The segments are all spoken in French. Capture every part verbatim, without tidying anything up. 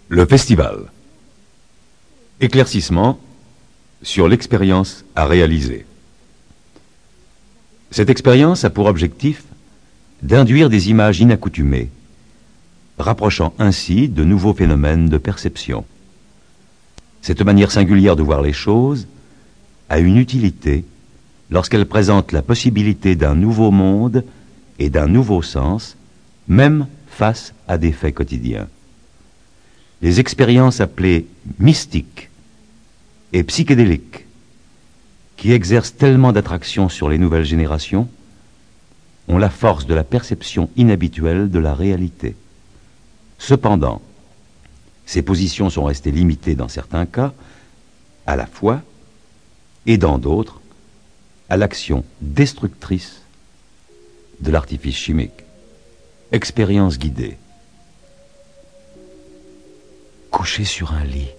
Le festival. Éclaircissement sur l'expérience à réaliser. Cette expérience a pour objectif d'induire des images inaccoutumées, rapprochant ainsi de nouveaux phénomènes de perception. Cette manière singulière de voir les choses a une utilité lorsqu'elle présente la possibilité d'un nouveau monde et d'un nouveau sens, même face à des faits quotidiens. Les expériences appelées mystiques et psychédéliques, qui exercent tellement d'attraction sur les nouvelles générations, ont la force de la perception inhabituelle de la réalité. Cependant, ces positions sont restées limitées dans certains cas à la foi et dans d'autres à l'action destructrice de l'artifice chimique. Expérience guidée. Couché sur un lit,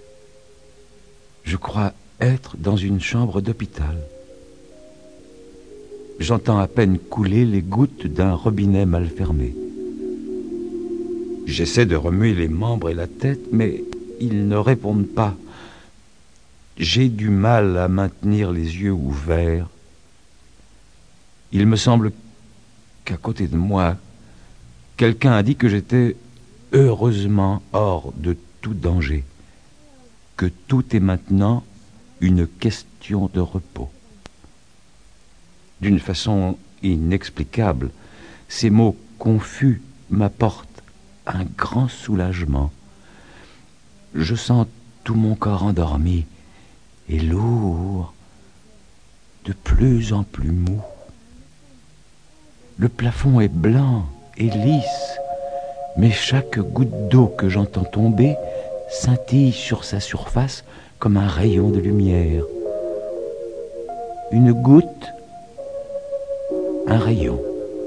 je crois être dans une chambre d'hôpital. J'entends à peine couler les gouttes d'un robinet mal fermé. J'essaie de remuer les membres et la tête, mais ils ne répondent pas. J'ai du mal à maintenir les yeux ouverts. Il me semble qu'à côté de moi, quelqu'un a dit que j'étais heureusement hors de tout danger, que tout est maintenant une question de repos. D'une façon inexplicable, ces mots confus m'apportent un grand soulagement. Je sens tout mon corps endormi et lourd, de plus en plus mou. Le plafond est blanc et lisse, mais chaque goutte d'eau que j'entends tomber scintille sur sa surface comme un rayon de lumière. Une goutte, un rayon,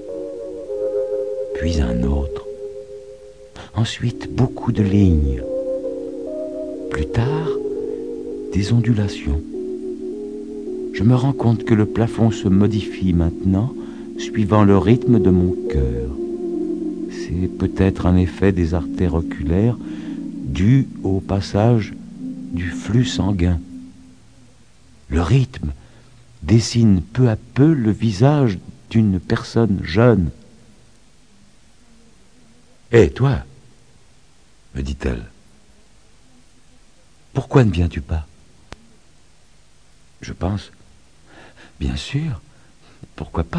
puis un autre. Ensuite, beaucoup de lignes. Plus tard, des ondulations. Je me rends compte que le plafond se modifie maintenant, suivant le rythme de mon cœur. C'est peut-être un effet des artères oculaires dû au passage du flux sanguin. Le rythme dessine peu à peu le visage d'une personne jeune. « Hé, toi !» me dit-elle. « Pourquoi ne viens-tu pas ?» Je pense, bien sûr, pourquoi pas ?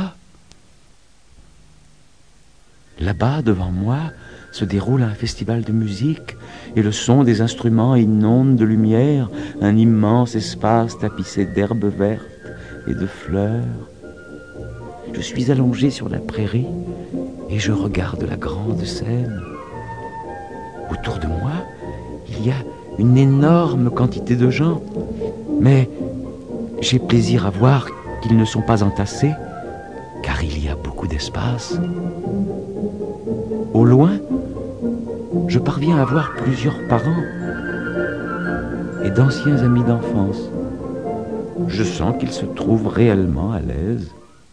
Là-bas, devant moi, se déroule un festival de musique et le son des instruments inonde de lumière un immense espace tapissé d'herbes vertes et de fleurs. Je suis allongé sur la prairie et je regarde la grande scène. Autour de moi, il y a une énorme quantité de gens, mais j'ai plaisir à voir qu'ils ne sont pas entassés, car il y a beaucoup d'espace. Au loin, je parviens à voir plusieurs parents et d'anciens amis d'enfance. Je sens qu'ils se trouvent réellement à l'aise.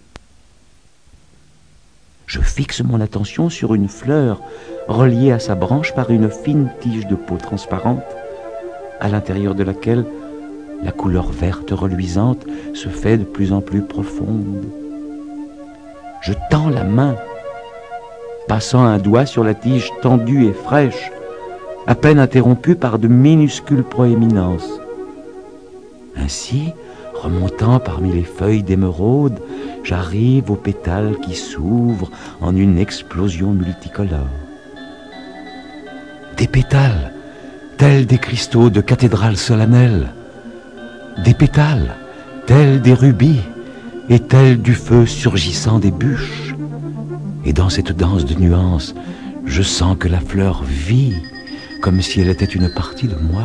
Je fixe mon attention sur une fleur reliée à sa branche par une fine tige de peau transparente, à l'intérieur de laquelle la couleur verte reluisante se fait de plus en plus profonde. Je tends la main, passant un doigt sur la tige tendue et fraîche, à peine interrompue par de minuscules proéminences. Ainsi, remontant parmi les feuilles d'émeraude, j'arrive aux pétales qui s'ouvrent en une explosion multicolore. Des pétales, tels des cristaux de cathédrales solennelles. Des pétales, tels des rubis et tels du feu surgissant des bûches. Et dans cette danse de nuances, je sens que la fleur vit comme si elle était une partie de moi.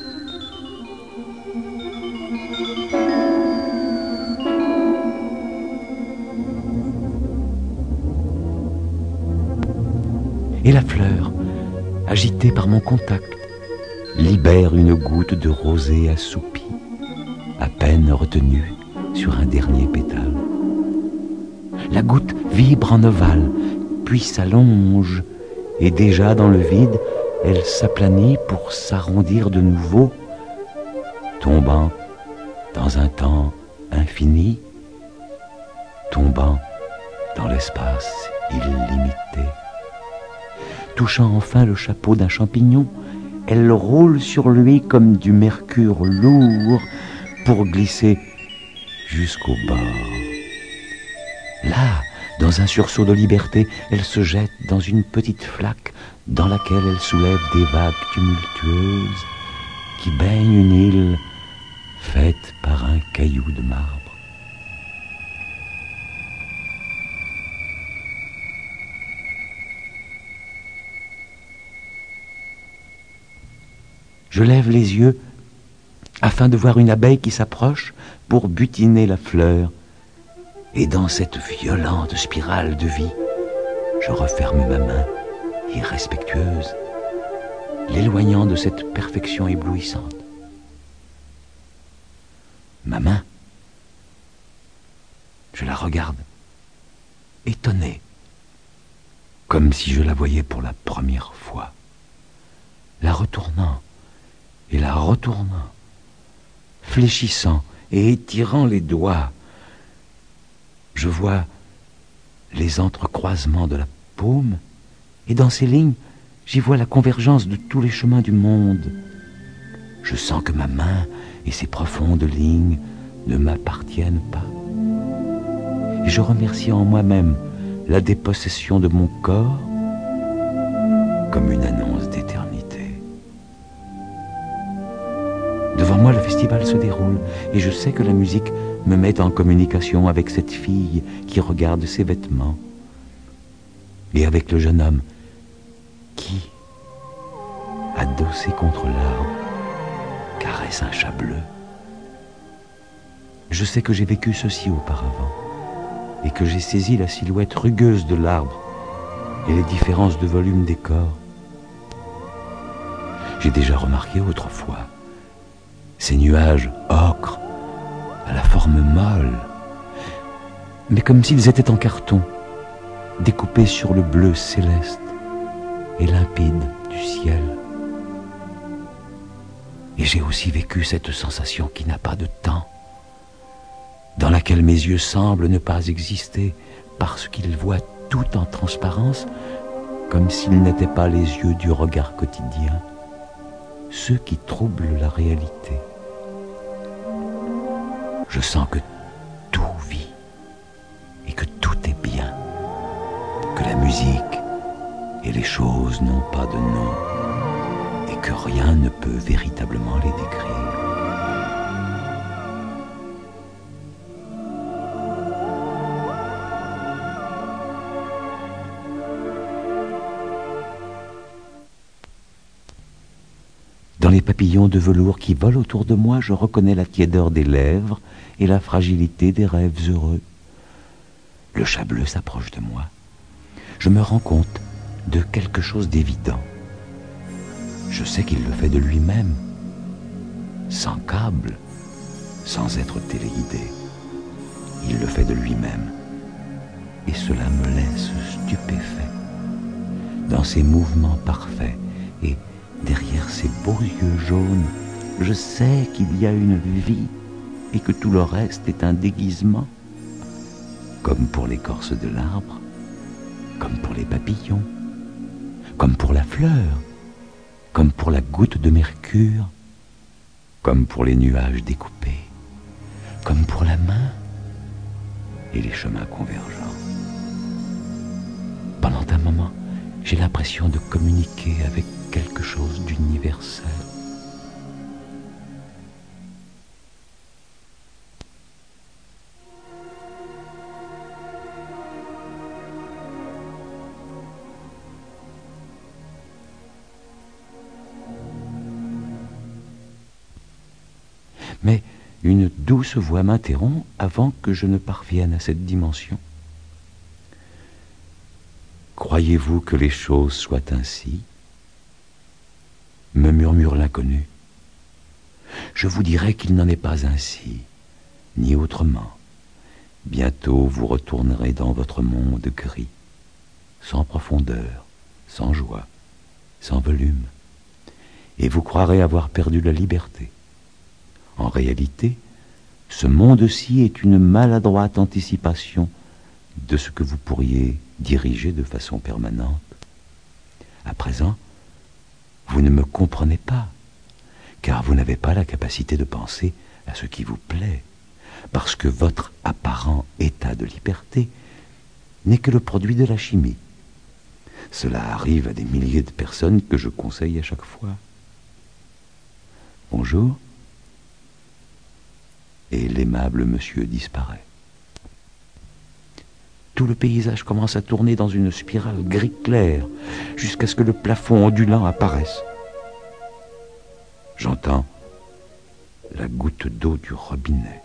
Et la fleur, agitée par mon contact, libère une goutte de rosée assoupie, à peine retenue sur un dernier pétale. La goutte vibre en ovale, puis s'allonge, et déjà dans le vide, elle s'aplanit pour s'arrondir de nouveau, tombant dans un temps infini, tombant dans l'espace illimité. Touchant enfin le chapeau d'un champignon, elle roule sur lui comme du mercure lourd pour glisser jusqu'au bord. Là, dans un sursaut de liberté, elle se jette dans une petite flaque dans laquelle elle soulève des vagues tumultueuses qui baignent une île faite par un caillou de marbre. Je lève les yeux afin de voir une abeille qui s'approche pour butiner la fleur. Et dans cette violente spirale de vie, je referme ma main, irrespectueuse, l'éloignant de cette perfection éblouissante. Ma main, je la regarde, étonnée, comme si je la voyais pour la première fois, la retournant et la retournant, fléchissant et étirant les doigts. Je vois les entrecroisements de la paume, et dans ces lignes, j'y vois la convergence de tous les chemins du monde. Je sens que ma main et ses profondes lignes ne m'appartiennent pas. Et je remercie en moi-même la dépossession de mon corps comme une annonce d'éternité. Devant moi, le festival se déroule, et je sais que la musique me met en communication avec cette fille qui regarde ses vêtements, et avec le jeune homme qui, adossé contre l'arbre, caresse un chat bleu. Je sais que j'ai vécu ceci auparavant, et que j'ai saisi la silhouette rugueuse de l'arbre et les différences de volume des corps. J'ai déjà remarqué autrefois ces nuages ocre à la forme molle, mais comme s'ils étaient en carton, découpés sur le bleu céleste et limpide du ciel. Et j'ai aussi vécu cette sensation qui n'a pas de temps, dans laquelle mes yeux semblent ne pas exister parce qu'ils voient tout en transparence, comme s'ils n'étaient pas les yeux du regard quotidien, ceux qui troublent la réalité. Je sens que tout vit et que tout est bien, que la musique et les choses n'ont pas de nom et que rien ne peut véritablement les décrire. Dans les papillons de velours qui volent autour de moi, je reconnais la tiédeur des lèvres et la fragilité des rêves heureux. Le chat bleu s'approche de moi. Je me rends compte de quelque chose d'évident. Je sais qu'il le fait de lui-même, sans câble, sans être téléguidé. Il le fait de lui-même, et cela me laisse stupéfait. Dans ses mouvements parfaits et derrière ces beaux yeux jaunes, je sais qu'il y a une vie et que tout le reste est un déguisement, comme pour l'écorce de l'arbre, comme pour les papillons, comme pour la fleur, comme pour la goutte de mercure, comme pour les nuages découpés, comme pour la main et les chemins convergents. Pendant un moment, j'ai l'impression de communiquer avec quelque chose d'universel. Mais une douce voix m'interrompt avant que je ne parvienne à cette dimension. Croyez-vous que les choses soient ainsi ? Me murmure l'inconnu. Je vous dirai qu'il n'en est pas ainsi, ni autrement. Bientôt vous retournerez dans votre monde gris, sans profondeur, sans joie, sans volume. et vous croirez avoir perdu la liberté. En réalité, ce monde-ci est une maladroite anticipation de ce que vous pourriez diriger de façon permanente. À présent, vous ne me comprenez pas, car vous n'avez pas la capacité de penser à ce qui vous plaît, parce que votre apparent état de liberté n'est que le produit de la chimie. Cela arrive à des milliers de personnes que je conseille à chaque fois. Bonjour. Et l'aimable monsieur disparaît. Tout le paysage commence à tourner dans une spirale gris clair, jusqu'à ce que le plafond ondulant apparaisse. J'entends la goutte d'eau du robinet.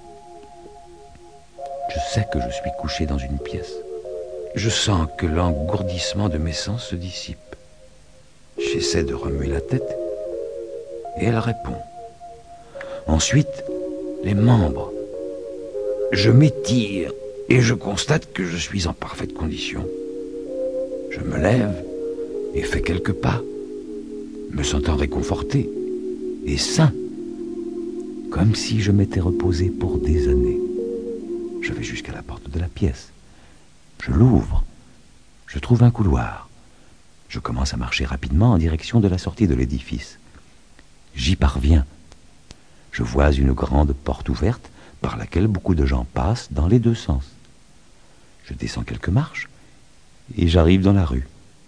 Je sais que je suis couché dans une pièce. Je sens que l'engourdissement de mes sens se dissipe. J'essaie de remuer la tête et elle répond. Ensuite, les membres. Je m'étire et je constate que je suis en parfaite condition. Je me lève et fais quelques pas, me sentant réconforté et sain, comme si je m'étais reposé pour des années. Je vais jusqu'à la porte de la pièce. Je l'ouvre. Je trouve un couloir. Je commence à marcher rapidement en direction de la sortie de l'édifice. J'y parviens. Je vois une grande porte ouverte par laquelle beaucoup de gens passent dans les deux sens. Je descends quelques marches et j'arrive dans la rue.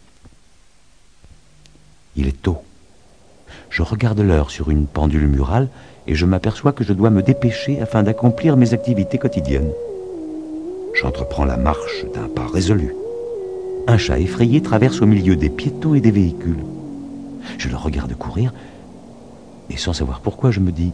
Il est tôt. Je regarde l'heure sur une pendule murale et je m'aperçois que je dois me dépêcher afin d'accomplir mes activités quotidiennes. J'entreprends la marche d'un pas résolu. Un chat effrayé traverse au milieu des piétons et des véhicules. Je le regarde courir et sans savoir pourquoi je me dis: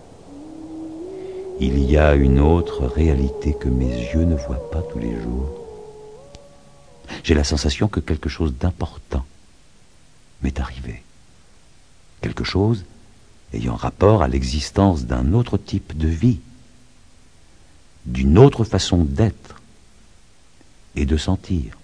il y a une autre réalité que mes yeux ne voient pas tous les jours. J'ai la sensation que quelque chose d'important m'est arrivé. Quelque chose ayant rapport à l'existence d'un autre type de vie, d'une autre façon d'être et de sentir.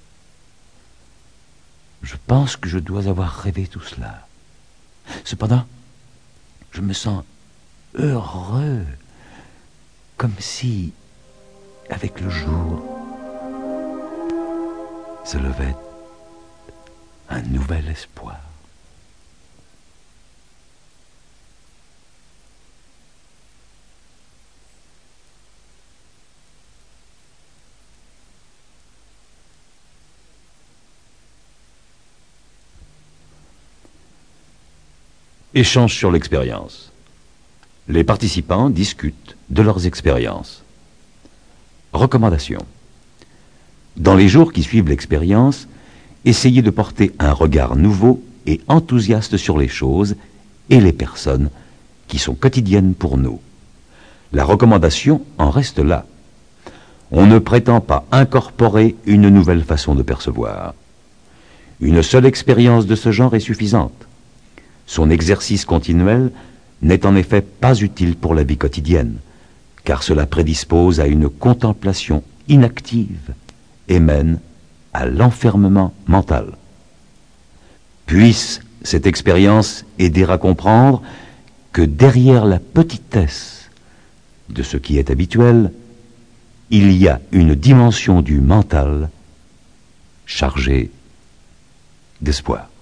Je pense que je dois avoir rêvé tout cela. Cependant, je me sens heureux, comme si, avec le jour, se levait un nouvel espoir. Échange sur l'expérience. Les participants discutent de leurs expériences. Recommandations. Dans les jours qui suivent l'expérience, essayez de porter un regard nouveau et enthousiaste sur les choses et les personnes qui sont quotidiennes pour nous. La recommandation en reste là. On ne prétend pas incorporer une nouvelle façon de percevoir. Une seule expérience de ce genre est suffisante. Son exercice continuel n'est en effet pas utile pour la vie quotidienne, car cela prédispose à une contemplation inactive et mène à l'enfermement mental. Puisse cette expérience aider à comprendre que derrière la petitesse de ce qui est habituel, il y a une dimension du mental chargée d'espoir.